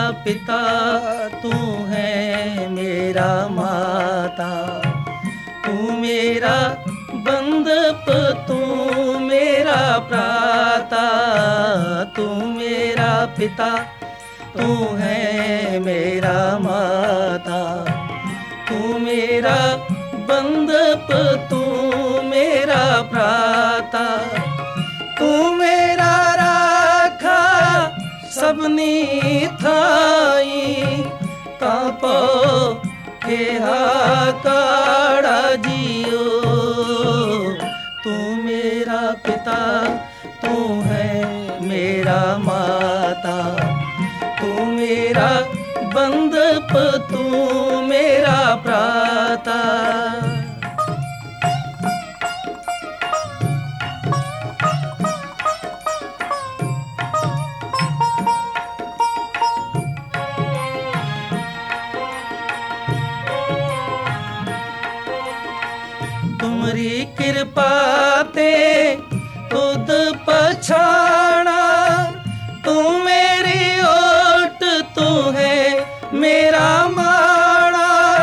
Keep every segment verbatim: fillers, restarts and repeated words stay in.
पिता, तू है मेरा माता। तू मेरा बंधप, तू मेरा प्राता। तू मेरा पिता, तू है मेरा माता। तू मेरा बंधप, तू मेरा प्राता। तू मेरा राखा सबनी थाई, तापो के हाकाड़ा जियो। तू मेरा पिता, तू है मेरा माता। तू मेरा बंधप, तू मेरा प्राता। तुमरी कृपा ते खुद पछाना। तू मेरी ओट, तू है मेरा माणा।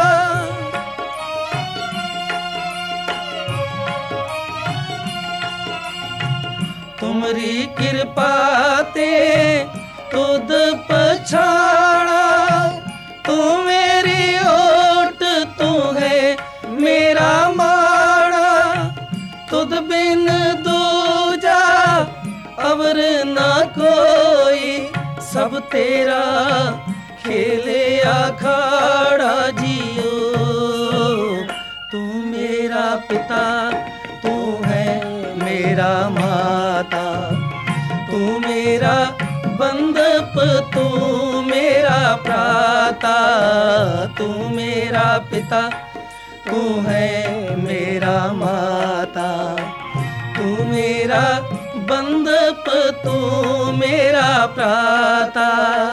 तुमरी कृपा ते खुद पछाना। तू मेरी ओट, तू है मेरा माणा। तुद बिन दूजा अवर ना कोई, सब तेरा खेले अखाड़ा जियो। तू मेरा पिता, तू है मेरा माता। तू मेरा बंधप, तू मेरा प्राता। तू मेरा पिता, तू है मेरा माता। तू मेरा बंधप, तू मेरा प्राता।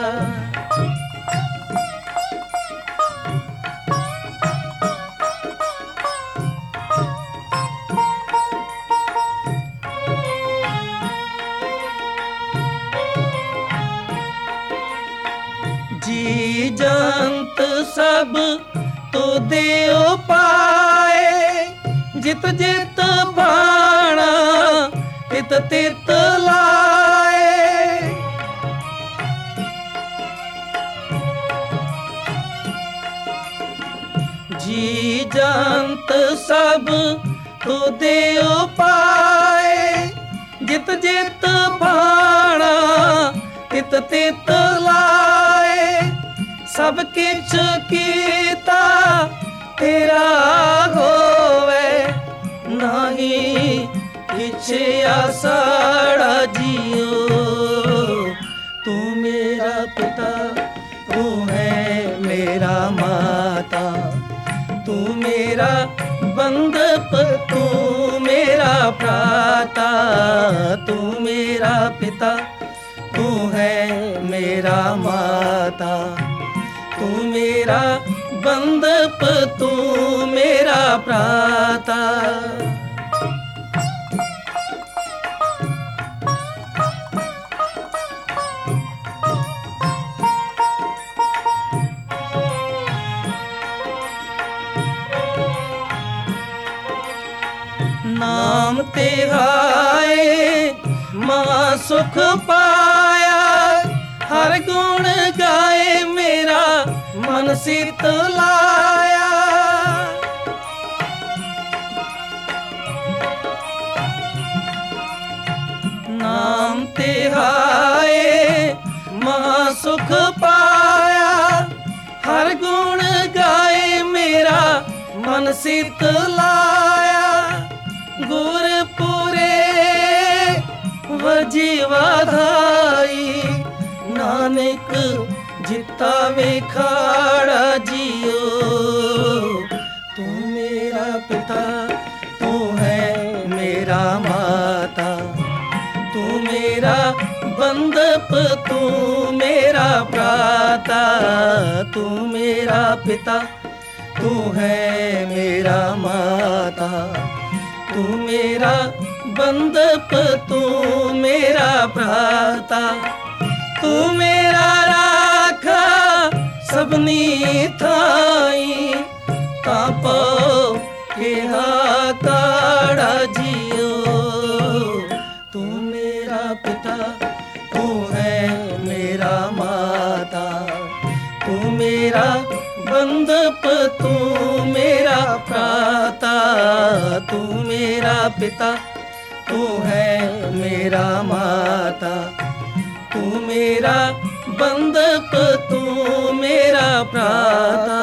जी जंत सब तो देव पाए, जित जित बाणा तित तित लाए। जी जंत सब तो देव पाए, जित जित बाणा तित तित लाए। सब किछ कीता तेरा होवे, नहीं किछ आसाड़ा जियो। तू मेरा पिता, तू है मेरा माता। तू मेरा बंधप, तू मेरा प्राता। तू मेरा पिता, तू है मेरा माता। तू मेरा बंधप, तू मेरा प्राता। नाम तेहाए मां सुख पाया, हर गुण गाए मेरा मन सित लाया। नाम तेहाए मां सुख पाया, हर गुण गाए मेरा मन सित लाया। गुरपुरे वजीवा धाई, नानक जिता वेखाड़ा जियो। तू मेरा पिता, तू है मेरा माता। तू मेरा बंधप, तू मेरा प्राता। तू मेरा पिता, तू है मेरा माता। तू मेरा बंधप, तू मेरा प्राता। तू मेरा राखा अपनी थाई तापो के हाकाड़ा जियो। तू मेरा पिता तू है मेरा माता, तू मेरा बंधप तू मेरा प्राता, तू मेरा पिता तू है मेरा माता, तू मेरा बंधप तू मेरा प्राता।